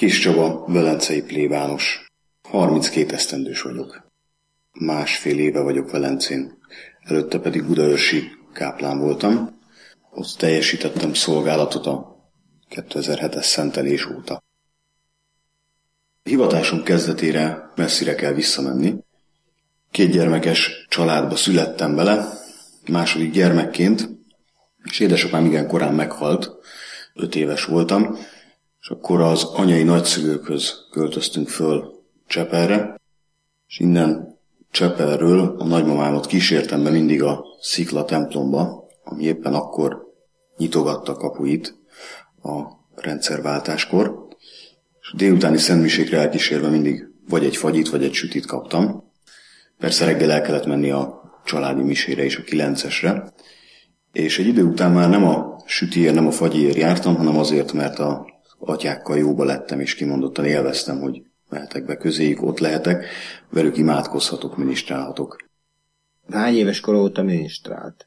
Kis Csaba, velencei plébános. 32 esztendős vagyok. 1,5 éve vagyok Velencén. Előtte pedig budaörsi káplán voltam. Ott teljesítettem szolgálatot a 2007-es szentelés óta. Hivatásom kezdetére messzire kell visszamenni. 2 gyermekes családba születtem bele, második gyermekként, és édesapám igen korán meghalt, 5 éves voltam, és akkor az anyai nagyszülőkhöz költöztünk föl Csepelre, és innen Csepelről a nagymamámat kísértem be mindig a Szikla templomba, ami éppen akkor nyitogatta kapuit a rendszerváltáskor, és délutáni szentmisékre elkísérve mindig vagy egy fagyit, vagy egy sütit kaptam. Persze reggel el kellett menni a családi misére és a 9-esre, és egy idő után már nem a sütiért, nem a fagyiért jártam, hanem azért, mert az atyákkal jóba lettem, és kimondottan élveztem, hogy mehetek be közéjük, ott lehetek, velük imádkozhatok, minisztrálhatok. Hány éves kor óta minisztrált?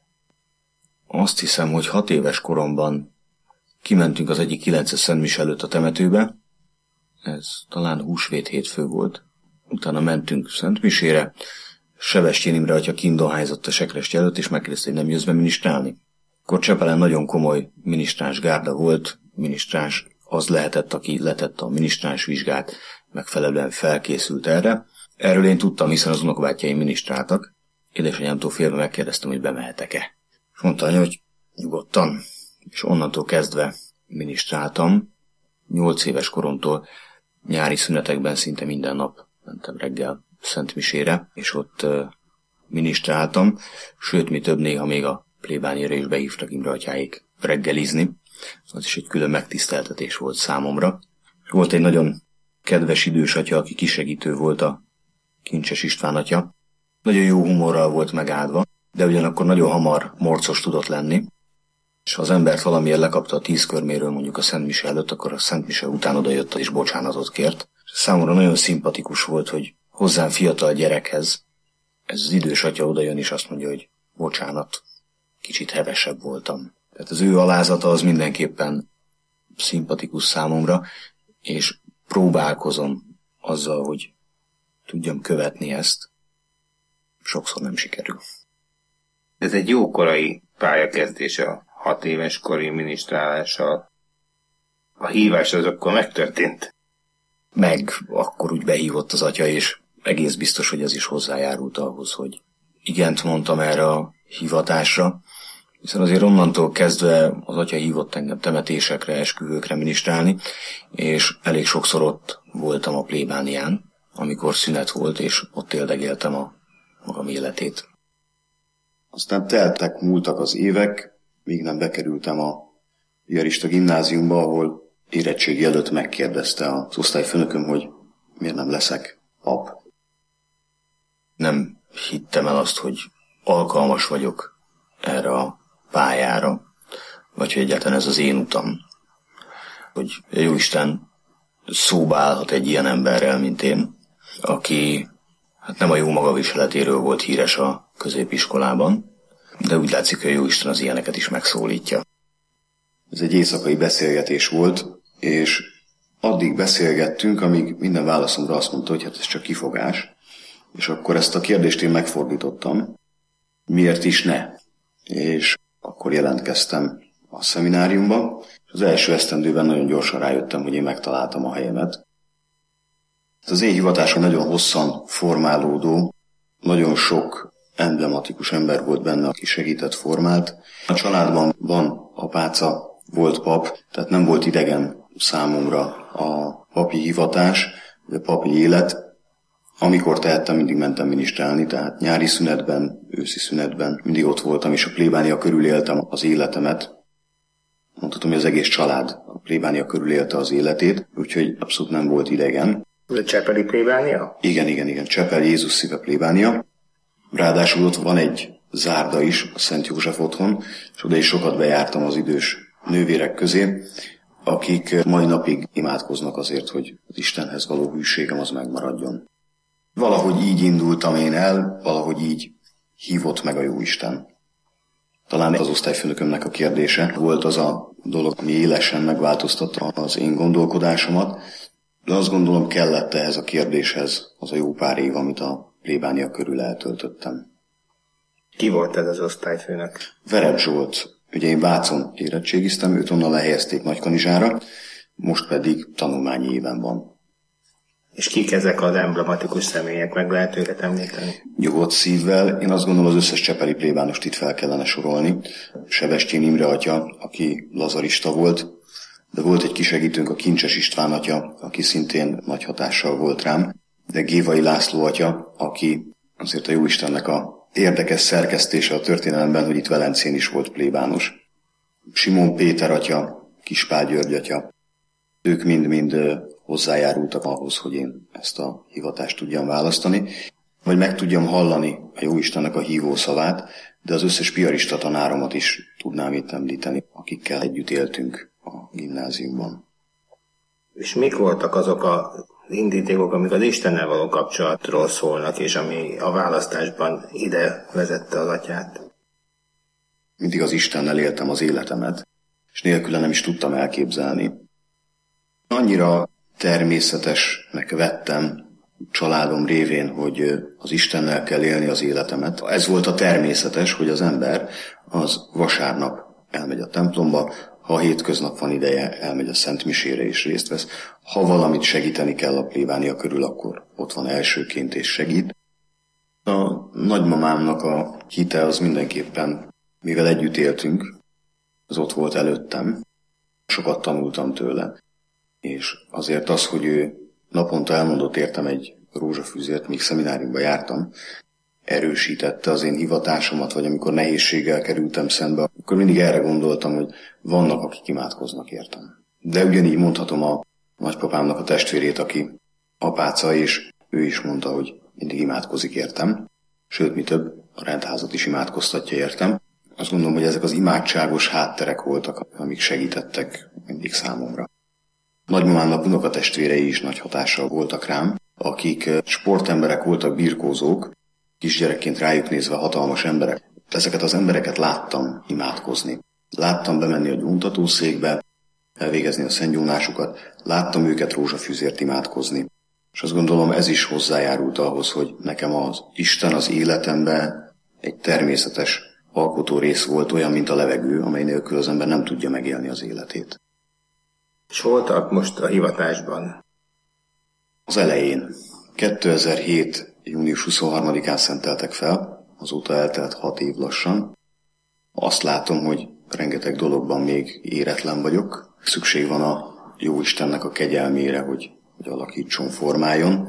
Azt hiszem, hogy 6 éves koromban kimentünk az egyik 9-es szentmise előtt a temetőbe, ez talán húsvét hétfő volt, utána mentünk szentmisére, Sebestyén Imre atya kindohányzott a sekrestye előtt, és megkérdezte, hogy nem jössz be minisztrálni. Akkor Csepelen nagyon komoly minisztráns gárda volt, minisztráns az lehetett, aki letette a minisztráns vizsgát, megfelelően felkészült erre. Erről én tudtam, hiszen az unokabátyjaim minisztráltak. Édesanyámtól félve megkérdeztem, hogy bemehetek-e. És mondta anya, hogy nyugodtan. És onnantól kezdve minisztráltam. 8 éves koromtól nyári szünetekben szinte minden nap mentem reggel szentmisére, és ott minisztráltam, sőt, mi több, néha még a plébániára is behívtak Imre atyáik reggelizni. Az is egy külön megtiszteltetés volt számomra. Volt egy nagyon kedves idős atya, aki kisegítő volt, a Kincses István atya. Nagyon jó humorral volt megáldva, de ugyanakkor nagyon hamar morcos tudott lenni. És ha az embert valamiért lekapta a 10 körméről mondjuk a szentmise előtt, akkor a szentmise után odajött és bocsánatot kért. Számomra nagyon szimpatikus volt, hogy hozzám fiatal gyerekhez ez az idős atya odajön és azt mondja, hogy bocsánat, kicsit hevesebb voltam. Tehát az ő alázata az mindenképpen szimpatikus számomra, és próbálkozom azzal, hogy tudjam követni ezt. Sokszor nem sikerül. Ez egy jó korai pályakezdés a 6 éves kori minisztrálással. A hívás az akkor megtörtént? Meg akkor úgy behívott az atya, és egész biztos, hogy ez is hozzájárult ahhoz, hogy igent mondtam erre a hivatásra, hiszen azért onnantól kezdve az atya hívott engem temetésekre, esküvőkre minisztrálni, és elég sokszor ott voltam a plébánián, amikor szünet volt, és ott éldegéltem a magam életét. Aztán teltek, múltak az évek, míg nem bekerültem a piarista gimnáziumba, ahol érettségi előtt megkérdezte az osztályfőnököm, hogy miért nem leszek pap. Nem hittem el azt, hogy alkalmas vagyok erre a pályára, vagy hogy egyáltalán ez az én utam. Hogy Jóisten szóba állhat egy ilyen emberrel, mint én, aki hát nem a jó magaviseletéről volt híres a középiskolában, de úgy látszik, hogy Jóisten az ilyeneket is megszólítja. Ez egy éjszakai beszélgetés volt, és addig beszélgettünk, amíg minden válaszomra azt mondta, hogy hát ez csak kifogás, és akkor ezt a kérdést én megfordítottam, miért is ne? És akkor jelentkeztem a szemináriumba, és az első esztendőben nagyon gyorsan rájöttem, hogy én megtaláltam a helyemet. Az én hivatásom nagyon hosszan formálódó, nagyon sok emblematikus ember volt benne, aki segített, formált. A családban van apáca, volt pap, tehát nem volt idegen számomra a papi hivatás, a papi élet. Amikor tehettem, mindig mentem minisztrálni, tehát nyári szünetben, őszi szünetben mindig ott voltam, és a plébánia körül éltem az életemet. Mondhatom, hogy az egész család a plébánia körül élte az életét, úgyhogy abszolút nem volt idegen. A csepeli plébánia? Igen, Csepel Jézus szíve plébánia. Ráadásul ott van egy zárda is, a Szent József otthon, és oda is sokat bejártam az idős nővérek közé, akik mai napig imádkoznak azért, hogy az Istenhez való hűségem az megmaradjon. Valahogy így indultam én el, valahogy így hívott meg a Jóisten. Talán az osztályfőnökömnek a kérdése volt az a dolog, ami élesen megváltoztatta az én gondolkodásomat, De azt gondolom, kellett ehhez a kérdéshez az a jó pár év, amit a plébánia körül eltöltöttem. Ki volt ez az osztályfőnök? Verebs Zsolt. Ugye én Vácon érettségiztem, őt onnan lehelyezték Nagykanizsára, most pedig tanulmányi éven van. És kik ezek az emblematikus személyek, meg lehet őket említeni? Nyugodt szívvel, én azt gondolom, az összes csepeli plébánost itt fel kellene sorolni. Sebestyén Imre atya, aki lazarista volt, de volt egy kisegítőnk, a Kincses István atya, aki szintén nagy hatással volt rám, de Gévai László atya, aki azért a Jóistennek a érdekes szerkesztése a történelemben, hogy itt Velencén is volt plébános. Simon Péter atya, Kispál György atya, ők mind-mind hozzájárultak ahhoz, hogy én ezt a hivatást tudjam választani, vagy meg tudjam hallani a Jóistennek a hívószavát, de az összes piarista tanáromat is tudnám itt említeni, akikkel együtt éltünk a gimnáziumban. És mik voltak azok az indítékok, amik az Istennel való kapcsolatról szólnak, és ami a választásban ide vezette az atyát? Mindig az Istennel éltem az életemet, és nélküle nem is tudtam elképzelni. Annyira természetesnek vettem családom révén, hogy az Istennel kell élni az életemet. Ez volt a természetes, hogy az ember az vasárnap elmegy a templomba, ha hétköznap van ideje, elmegy a szentmisére és részt vesz. Ha valamit segíteni kell a plébánia körül, akkor ott van elsőként és segít. A nagymamámnak a hite az mindenképpen, mivel együtt éltünk, az ott volt előttem. Sokat tanultam tőle. És azért az, hogy ő naponta elmondott értem egy rózsafűzért, míg szemináriumba jártam, erősítette az én hivatásomat, vagy amikor nehézséggel kerültem szembe, akkor mindig erre gondoltam, hogy vannak, akik imádkoznak értem. De ugyanígy mondhatom a nagypapámnak a testvérét, aki apáca, és ő is mondta, hogy mindig imádkozik értem. Sőt, mi több, a rendházat is imádkoztatja értem. Azt gondolom, hogy ezek az imádságos hátterek voltak, amik segítettek mindig számomra. Nagymamámnak unokatestvérei is nagy hatással voltak rám, akik sportemberek voltak, birkózók, kisgyerekként rájuk nézve hatalmas emberek. Ezeket az embereket láttam imádkozni. Láttam bemenni a gyóntatószékbe, elvégezni a szentgyónásukat, láttam őket rózsafűzért imádkozni. És azt gondolom, ez is hozzájárult ahhoz, hogy nekem az Isten az életemben egy természetes alkotó rész volt, olyan, mint a levegő, amely nélkül az ember nem tudja megélni az életét. És hol tart most a hivatásban? Az elején. 2007. június 23-án szenteltek fel, azóta eltelt 6 év lassan. Azt látom, hogy rengeteg dologban még éretlen vagyok. Szükség van a Jóistennek a kegyelmére, hogy alakítson, formáljon.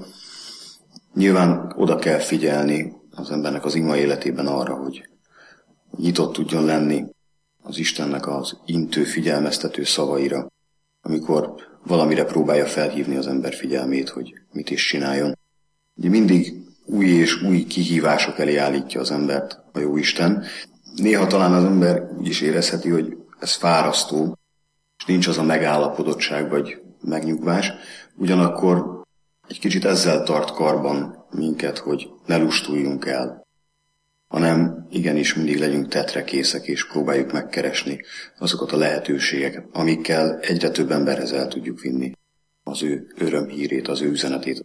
Nyilván oda kell figyelni az embernek az ima életében arra, hogy nyitott tudjon lenni az Istennek az intő, figyelmeztető szavaira, amikor valamire próbálja felhívni az ember figyelmét, hogy mit is csináljon. Ugye mindig új és új kihívások elé állítja az embert a Jóisten. Néha talán az ember úgy is érezheti, hogy ez fárasztó, és nincs az a megállapodottság vagy megnyugvás. Ugyanakkor egy kicsit ezzel tart karban minket, hogy ne lustuljunk el, hanem igenis mindig legyünk tetrekészek, és próbáljuk megkeresni azokat a lehetőségeket, amikkel egyre több emberhez el tudjuk vinni az ő örömhírét, az ő üzenetét.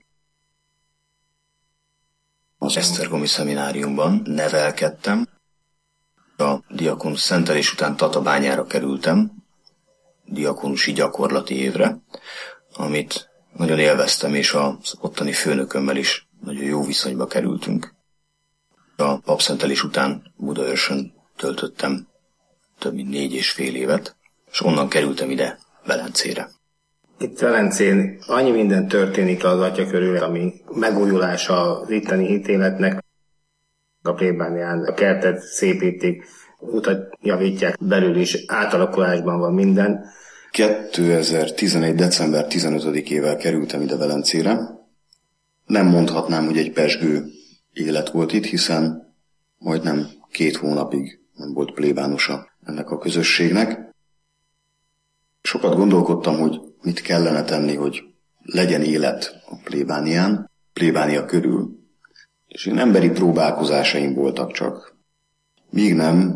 Az Esztergomi szemináriumban nevelkedtem. A diakónus szentelés után Tatabányára kerültem, diakónusi gyakorlati évre, amit nagyon élveztem, és az ottani főnökömmel is nagyon jó viszonyba kerültünk. A papszentelés után Budaörsön töltöttem több mint 4,5 évet, és onnan kerültem ide Velencére. Itt Velencén annyi minden történik az atya körül, ami megújulása az itteni hitéletnek. A plébánián a kertet szépítik, utat javítják, belül is átalakulásban van minden. 2011. december 15-ével kerültem ide Velencére. Nem mondhatnám, hogy egy pezsgő élet volt itt, hiszen majdnem 2 hónapig nem volt plébánosa ennek a közösségnek. Sokat gondolkodtam, hogy mit kellene tenni, hogy legyen élet a plébánián, plébánia körül, és én emberi próbálkozásaim voltak csak. Míg nem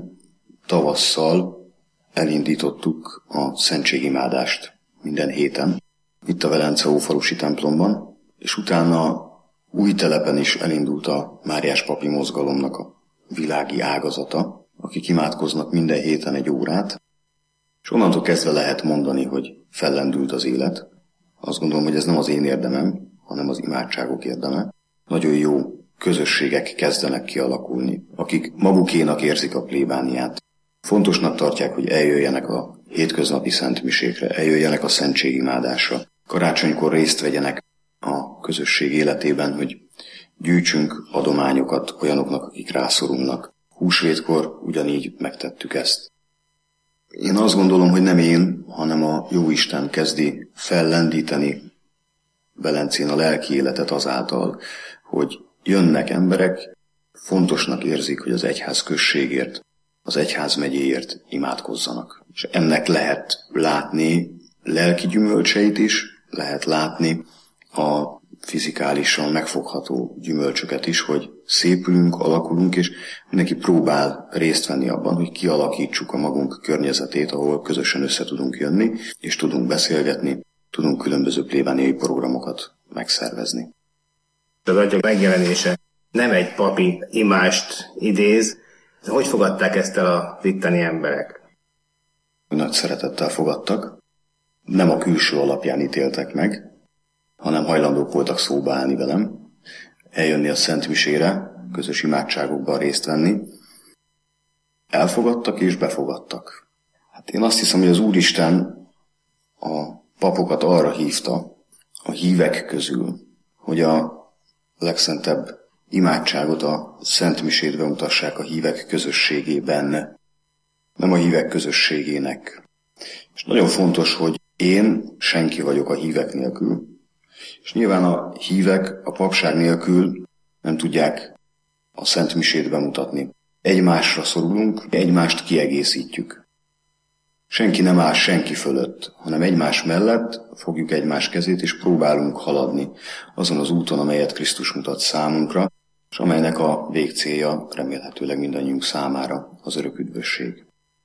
tavasszal elindítottuk a szentségimádást minden héten. itt a Velence Ófalusi templomban, és utána Újtelepen is elindult a Máriás papi mozgalomnak a világi ágazata, akik imádkoznak minden héten 1 órát, és onnantól kezdve lehet mondani, hogy fellendült az élet. Azt gondolom, hogy ez nem az én érdemem, hanem az imádságok érdeme. Nagyon jó közösségek kezdenek kialakulni, akik magukénak érzik a plébániát. Fontosnak tartják, hogy eljöjjenek a hétköznapi szentmisékre, eljöjjenek a szentségimádásra. Karácsonykor részt vegyenek a közösség életében, hogy gyűjtsünk adományokat olyanoknak, akik rászorulnak. Húsvétkor ugyanígy megtettük ezt. Én azt gondolom, hogy nem én, hanem a Jóisten kezdi fellendíteni Velencén a lelki életet azáltal, hogy jönnek emberek, fontosnak érzik, hogy az egyház községért, az egyház megyéért imádkozzanak. És ennek lehet látni lelki gyümölcseit is, lehet látni a fizikálisan megfogható gyümölcsöket is, hogy szépülünk, alakulunk, és mindenki próbál részt venni abban, hogy kialakítsuk a magunk környezetét, ahol közösen össze tudunk jönni, és tudunk beszélgetni, tudunk különböző plébániai programokat megszervezni. Az atya megjelenése nem egy papi imást idéz. Hogy fogadták ezt el az itteni emberek? Nagy szeretettel fogadtak. Nem a külső alapján ítéltek meg, hanem hajlandók voltak szóba állni velem, eljönni a szentmisére, közös imádságokban részt venni. Elfogadtak és befogadtak. Hát én azt hiszem, hogy az Úristen a papokat arra hívta, a hívek közül, hogy a legszentebb imádságot, a szentmisét bemutassák a hívek közösségében, nem a hívek közösségének. És nagyon fontos, hogy én senki vagyok a hívek nélkül, és nyilván a hívek a papság nélkül nem tudják a szentmisét bemutatni. Egymásra szorulunk, egymást kiegészítjük. Senki nem áll senki fölött, hanem egymás mellett fogjuk egymás kezét, és próbálunk haladni azon az úton, amelyet Krisztus mutat számunkra, és amelynek a végcélja remélhetőleg mindannyiunk számára az örök üdvösség.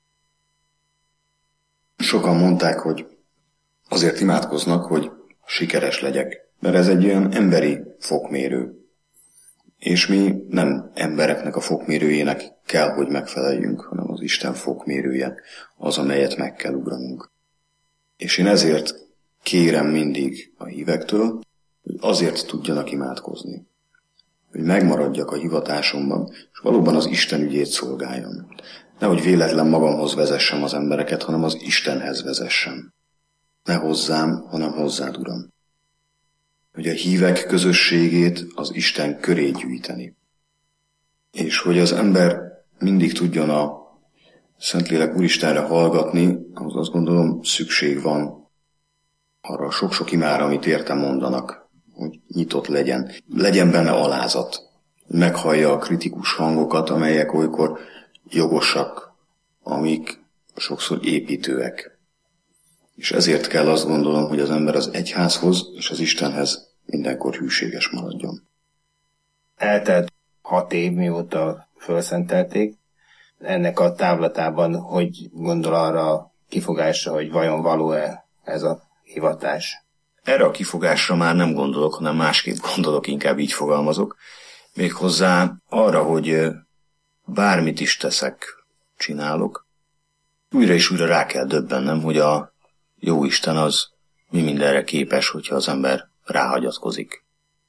Sokan mondták, hogy azért imádkoznak, hogy sikeres legyek, mert ez egy olyan emberi fokmérő. És mi nem embereknek a fokmérőjének kell, hogy megfeleljünk, hanem az Isten fokmérője az, amelyet meg kell ugranunk. És én ezért kérem mindig a hívektől, hogy azért tudjanak imádkozni, hogy megmaradjak a hivatásomban, és valóban az Isten ügyét szolgáljam. Nehogy véletlen magamhoz vezessem az embereket, hanem az Istenhez vezessem. Ne hozzám, hanem hozzád, Uram. Hogy a hívek közösségét az Isten köré gyűjteni. És hogy az ember mindig tudjon a Szentlélek Úristenre hallgatni, ahhoz azt gondolom szükség van arra a sok-sok imára, amit érte mondanak, hogy nyitott legyen. Legyen benne alázat. Meghallja a kritikus hangokat, amelyek olykor jogosak, amik sokszor építőek. És ezért kell azt gondolom, hogy az ember az egyházhoz és az Istenhez mindenkor hűséges maradjon. Eltelt 6 év, mióta felszentelték. Ennek a távlatában hogy gondol arra a kifogásra, hogy vajon való-e ez a hivatás? Erre a kifogásra már nem gondolok, hanem másképp gondolok, inkább így fogalmazok. Méghozzá arra, hogy bármit is teszek, csinálok, újra és újra rá kell döbbennem, hogy a Jóisten az mi mindenre képes, hogyha az ember ráhagyatkozik.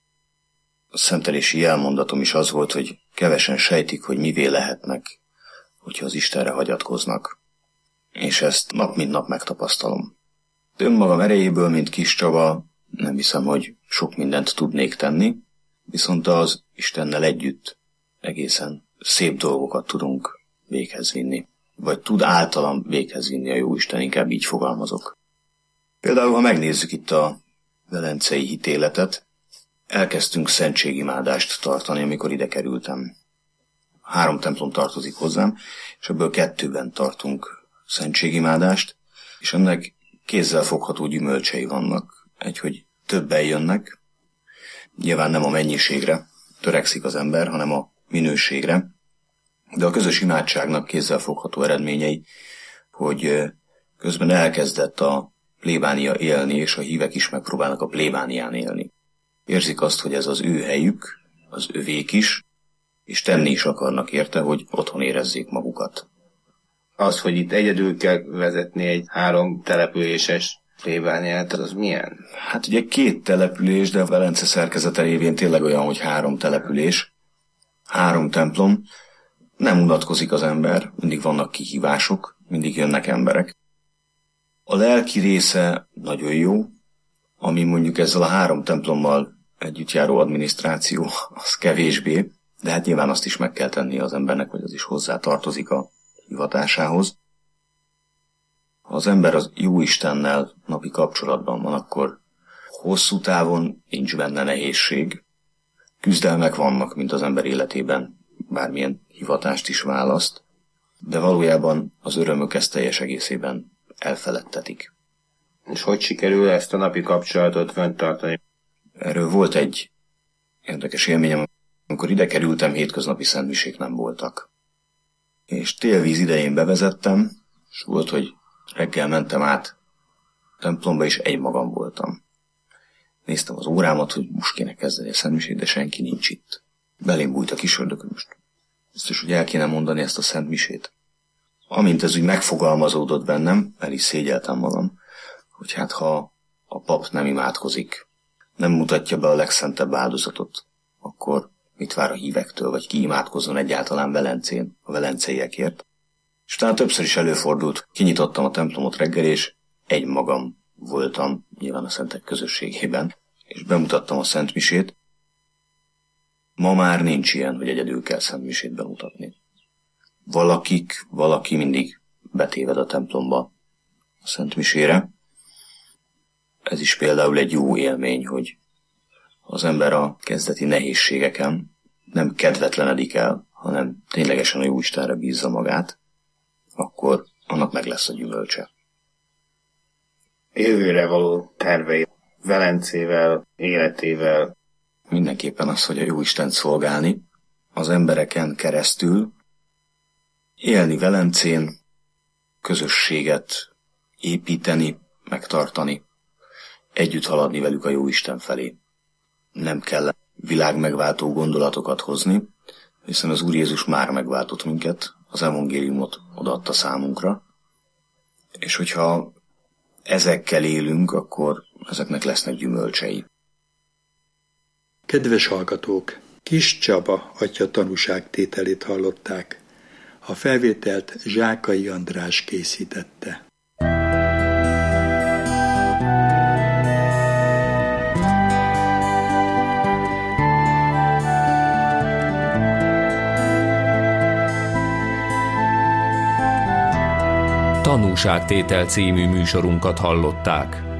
A szentelési jelmondatom is az volt, hogy kevesen sejtik, hogy mivé lehetnek, hogyha az Istenre hagyatkoznak. És ezt nap mint nap megtapasztalom. Önmagam erejéből, mint Kis Csaba, nem hiszem, hogy sok mindent tudnék tenni, viszont az Istennel együtt egészen szép dolgokat tudunk véghez vinni. Vagy tud általam véghez vinni a Jóisten, inkább így fogalmazok. Például, ha megnézzük itt a velencei hitéletet, elkezdtünk szentségimádást tartani, amikor ide kerültem. 3 templom tartozik hozzám, és ebből 2-ben tartunk szentségimádást, és ennek kézzel fogható gyümölcsei vannak. Egy, hogy többen jönnek, nyilván nem a mennyiségre törekszik az ember, hanem a minőségre, de a közös imádságnak kézzel fogható eredményei, hogy közben elkezdett a plébánia élni, és a hívek is megpróbálnak a plébánián élni. Érzik azt, hogy ez az ő helyük, az övék is, és tenni is akarnak érte, hogy otthon érezzék magukat. Az, hogy itt egyedül kell vezetni egy 3 településes plébániát, az milyen? Hát ugye 2 település, de a Velence szerkezete révén tényleg olyan, hogy 3 település, 3 templom. Nem unatkozik az ember, mindig vannak kihívások, mindig jönnek emberek. A lelki része nagyon jó, ami mondjuk ezzel a 3 templommal együtt járó adminisztráció, az kevésbé, de hát nyilván azt is meg kell tenni az embernek, hogy az is hozzá tartozik a hivatásához. Ha az ember az Jóistennel napi kapcsolatban van, akkor hosszú távon nincs benne nehézség. Küzdelmek vannak, mint az ember életében, bármilyen hivatást is választ, de valójában az örömök ezt teljes egészében elfeledtetik. És hogy sikerül ezt a napi kapcsolatot fenntartani? Erről volt egy érdekes élményem, amikor ide kerültem, hétköznapi szentmisék nem voltak. És télvíz idején bevezettem, és volt, hogy reggel mentem át a templomba, és egymagam voltam. Néztem az órámat, hogy most kéne kezdeni a szentmisét, de senki nincs itt. Belém bújt a kis ördög, most biztos, hogy el kéne mondani ezt a szentmisét. Amint ez úgy megfogalmazódott bennem, el is szégyeltem magam, hogy hát ha a pap nem imádkozik, nem mutatja be a legszentebb áldozatot, akkor mit vár a hívektől, vagy ki imádkozzon egyáltalán Velencén, a velenceiekért. És utána többször is előfordult, kinyitottam a templomot reggel, és egymagam voltam, nyilván a szentek közösségében, és bemutattam a szentmisét. Ma már nincs ilyen, hogy egyedül kell szentmisét bemutatni. Valaki mindig betéved a templomba a szentmisére. Ez is például egy jó élmény, hogy az ember a kezdeti nehézségeken nem kedvetlenedik el, hanem ténylegesen a Jóistenre bízza magát, akkor annak meg lesz a gyümölcse. Jövőre való tervei Velencével, életével? Mindenképpen az, hogy a Jóistent szolgálni, az embereken keresztül, élni Velencén, közösséget építeni, megtartani, együtt haladni velük a Jóisten felé. Nem kell világmegváltó gondolatokat hozni, hiszen az Úr Jézus már megváltott minket, az evangéliumot odaadta számunkra, és hogyha ezekkel élünk, akkor ezeknek lesznek gyümölcsei. Kedves hallgatók! Kis Csaba atya tanúságtételét hallották. A felvételt Zsákai András készítette. Tanúságtétel című műsorunkat hallották.